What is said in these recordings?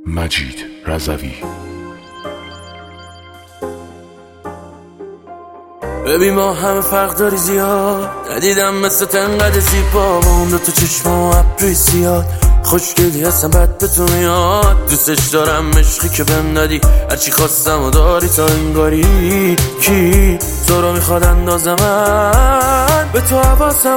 مجید رضوی. ببین ما همه فرق داری زیاد، ندیدم مثل تنقدر زیبا با اون دوتا چشم و ابروی زیاد. خوشگلی هستم بد به تو میاد، دوستش دارم عشقی که بهم دادی، هرچی خواستم و داری تا انگاری. کی تو رو میخواد اندازه من به تو حواسم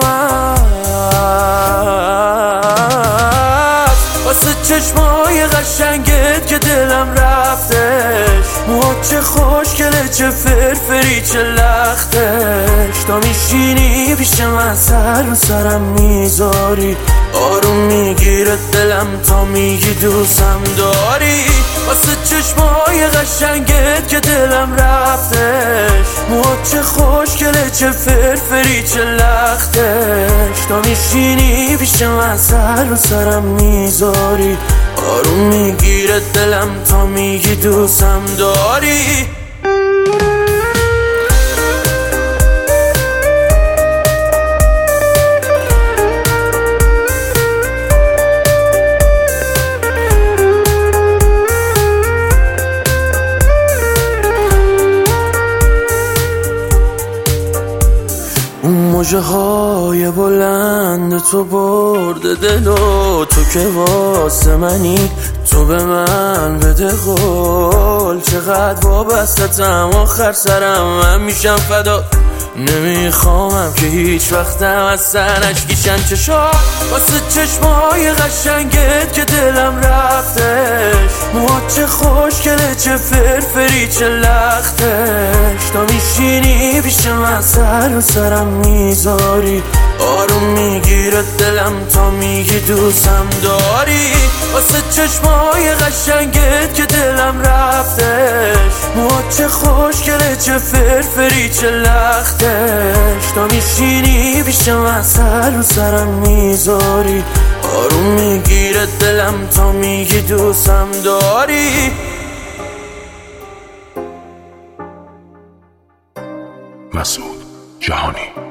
هست، واسه چشمای قشنگت که دلم رفتش. موهات چه خوشگله، چه فرفری، چه لختش. تا میشینی پیش من سر و سرم میذاری، آروم میگیره دلم تا میگی دوستم داری. واسه چشمای قشنگت که دلم رفتش. موهات چه خوشگله، چه فرفری، چه لختش. تا میشینی پیش من سر و سرم میذاری، آروم میگیره دلم تا میگی دوستم داری. اون موجه های بلند تو برده دلو، تو که واسه منی، تو به من بده قول. چقدر وابستتم، آخر سرم من میشم فدا. نمیخوامم که هیچ وقتم از سرنشکیشن چشات، واسه چشمای قشنگت که دلم رفتش. موهات چه خوشگله، چه فرفری، چه لختش. تا میشینی پیش من سر و سرم میذاری، آروم میگیره دلم تا میگی دوستم داری. واسه چشمای قشنگت که دلم رفتش. موهات چه خوشگله، چه فرفری، چه لختش. تا میشینی پیش من سر و سرم میذاری، آروم میگیره دلم تا میگی دوستم داری. مسعود جهانی.